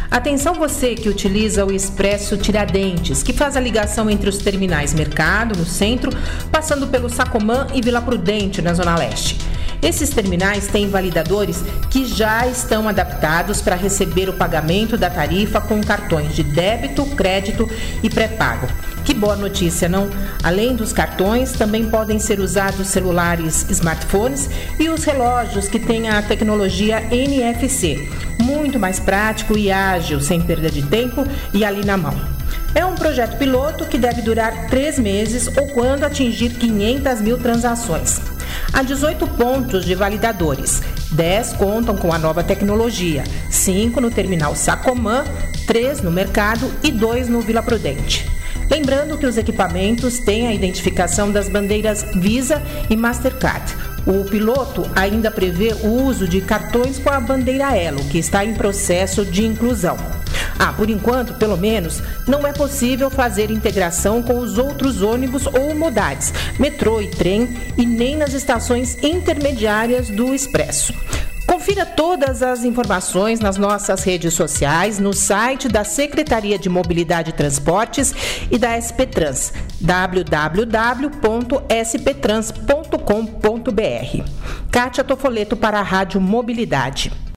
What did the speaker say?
Atenção você que utiliza o Expresso Tiradentes, que faz a ligação entre os terminais Mercado, no centro, passando pelo Sacomã e Vila Prudente, na Zona Leste. Esses terminais têm validadores que já estão adaptados para receber o pagamento da tarifa com cartões de débito, crédito e pré-pago. Que boa notícia, não? Além dos cartões, também podem ser usados celulares, smartphones e os relógios que têm a tecnologia NFC. Muito mais prático e ágil, sem perda de tempo e ali na mão. É um projeto piloto que deve durar 3 meses ou quando atingir 500 mil transações. Há 18 pontos de validadores. 10 contam com a nova tecnologia, 5 no terminal Sacomã, 3 no Mercado e 2 no Vila Prudente. Lembrando que os equipamentos têm a identificação das bandeiras Visa e Mastercard. O piloto ainda prevê o uso de cartões com a bandeira Elo, que está em processo de inclusão. Por enquanto, pelo menos, não é possível fazer integração com os outros ônibus ou modais, metrô e trem, e nem nas estações intermediárias do Expresso. Confira todas as informações nas nossas redes sociais, no site da Secretaria de Mobilidade e Transportes e da SP Trans, www.sptrans.com.br. Kátia Tofoleto para a Rádio Mobilidade.